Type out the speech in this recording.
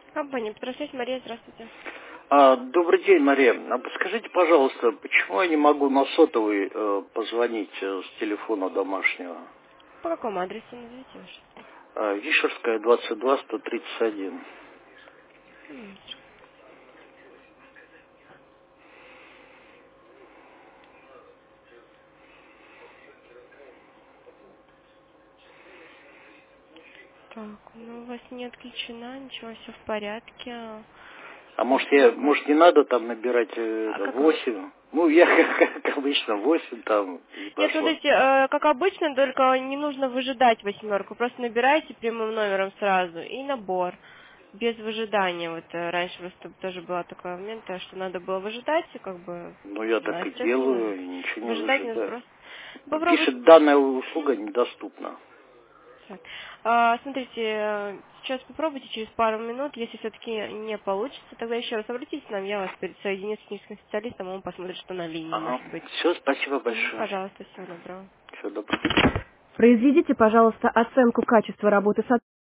Компания «Петросвязь», Мария, здравствуйте. Добрый день, Мария. Подскажите, пожалуйста, почему я не могу на сотовый позвонить с телефона домашнего? По какому адресу назовите ваш? Вишерская, 22, 131. Так, ну у вас не отключена, ничего, все в порядке. А может, Услуга. не надо там набирать А как? 8? Ну, я как обычно 8 там и Нет, прошло. смотрите, как обычно, только не нужно выжидать восьмерку. Просто набираете прямым номером сразу и набор. Без выжидания. Вот раньше просто тоже был такой момент, что надо было выжидать, и как бы, Ну, я да, так и естественно, делаю, и ничего не выжидать нужно выжидаю. просто. Попробуйте. Пишет, данная услуга недоступна. Так. Смотрите, сейчас попробуйте через пару минут, если все-таки не получится, тогда еще раз обратитесь к нам, я вас соединю с техническим специалистом, он посмотрит, что на линии Ага. может быть. Все, спасибо большое. Пожалуйста, всего доброго. Всего доброго. Произведите, пожалуйста, оценку качества работы сотрудника.